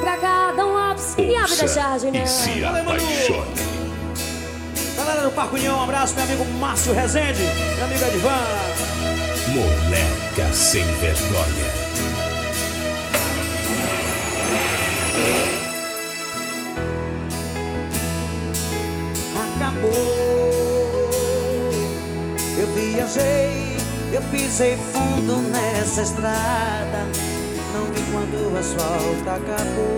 pra cá, dá um lápis e abre da charge, né? E se apaixone. Galera do Parque União, um abraço, meu amigo Márcio Rezende, meu amigo Edvan. Moleca sem vergonha. Acabou. Eu viajei, eu pisei fundo nessa estrada. Não vi quando o asfalto acabou.